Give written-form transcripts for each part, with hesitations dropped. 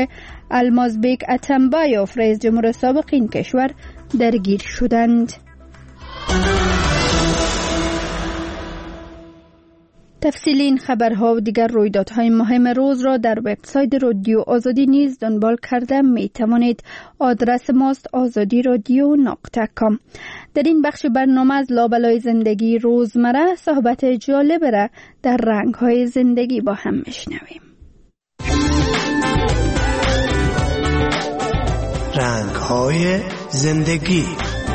آقای المازبیک اتنبایوف رئیس جمهور سابق این کشور درگیر شدند. تفصیل این خبرها و دیگر رویدادهای مهم روز را در وبسایت رادیو آزادی نیز دنبال کرده می توانید. آدرس ماست azadiradyo.com. در این بخش برنامه از لابلای زندگی روزمره صحبت جالب را در رنگ‌های زندگی با هم میشنویم. رنگ‌های زندگی.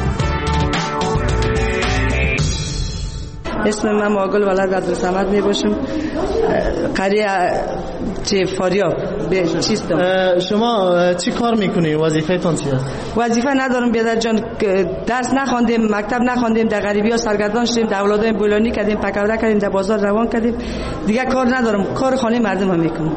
اسم من ماگل ولد عبدالصمد می باشم، قریه چه فاریاب به چیستم. شما چی کار میکنی؟ وظیفه‌تون چی است؟ وظیفه ندارم بیادر جان، درس نخواندیم، مکتب نخواندیم، در غریبی ها سرگردان شدیم، در اولادای بولانی کردیم، پکوره کردیم، در بازار روان کردیم، دیگه کار ندارم، کار خانه مردم هم میکنم.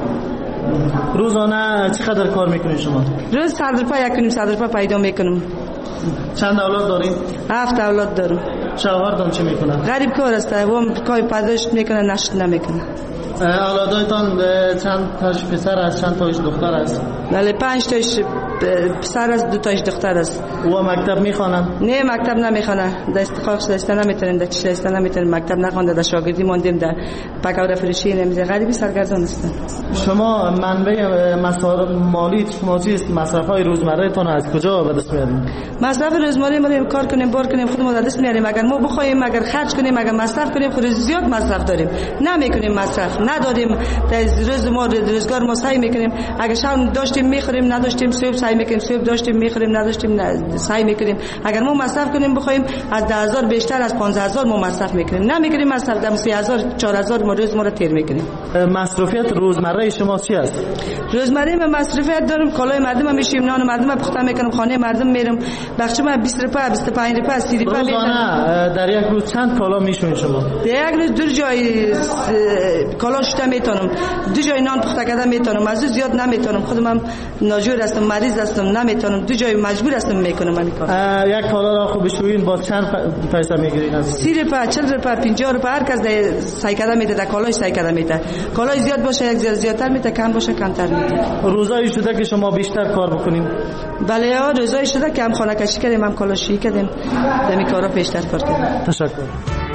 روزانه چقدر کار میکنی شما؟ روز 100 روپیه 100 روپیه پیدا میکنم. چند اولاد دارین؟ 7 اولاد دارم. شوهرتون چی میکنه؟ غریب کار است، و کار پدرش میکنه، نشد نمیکنه. اولادایتان چند تاش پسر است، چند تاش دختر است؟ بله 5 تاش پسر است، 2 تاش دختر است. و مکتب میخوانن؟ نه مکتب نمیخوانه، در استخاخ داشته نمیتونیم، در چیز داشته نمیتونیم، مکتب نخوانده، در شاگردی ماندیم، در پکوره فروشی نمیده، غریبی سرگردان هستن. شما منبع مصارف مالی شما چیست؟ مصرف‌های روزمره‌تان از کجا به دست میارید؟ مصرف روزمره ما کار کنیم، بار کنیم، خودمون از دست میاریم. اگر ما بخوایم، اگر خرج کنیم، اگر مصرف کنیم، خود زیاد مصرف داریم، نمیکنیم مصرف نداریم. در روز ما روزگار ما سعی میکنیم، اگر شام داشتیم میخوریم، نداشتیم صبح سعی میکنیم، صبح داشتیم میخوریم، نداشتیم سعی میکنیم. اگر ما مصرف کنیم بخوایم از 10000 بیشتر از 15000 ما مصرف میکنیم، نمیکنیم مصرف در 3000 4000 ما روز ما رو تیر میکنیم. مصرفیت روزمره شما چی است؟ روزمره من مصرفیت دارم، کالای مردم میشیم، نان مردم پخته میکنم، خانه مردم میرم، بخش من 20 روپیه 25 روپیه 30 روپیه روزانه. در یک روز چند کالا میشونید شما؟ در یک روز 2 جای کالا شده میتونم، 2 جای نان پخته کرده میتونم، از زیاد نمیتونم، خودم هم ناجور هستم، مریض هستم، نمیتونم، 2 جای مجبور هستم میکنم همین کار. یک کالا را خوب بشویین با چند پیسه میگیرین؟ 30 روپیه 40 روپیه 50 روپیه هر کس در سعی کرده میده، در کالای سعی کرده میده. کالای زیاد باشه یک زیادتر میده، کم باشه کمتر میده. روزایی شده که شما بیشتر کار بکنین؟ بله روزایی شده که هم خانه کشی کردیم، هم کالاشی کردیم، دمی کارا بیشتر کار کردیم. تشکر.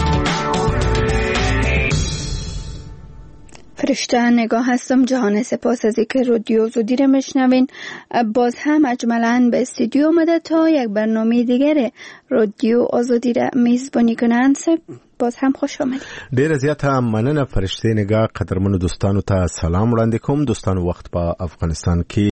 فرشته نگاه هستم. جهان سپاس از اینکه رادیو آزادی را میشنوین. باز هم اجمالاً به استودیو آمده تا یک برنامه دیگر رادیو آزادی را میزبانی کنند. باز هم خوش آمدید. ډیر زیات مننه فرشته نگاه. قدرمنو دوستانو ته سلام وړاندې کوم. دوستانو وخت په افغانستان کې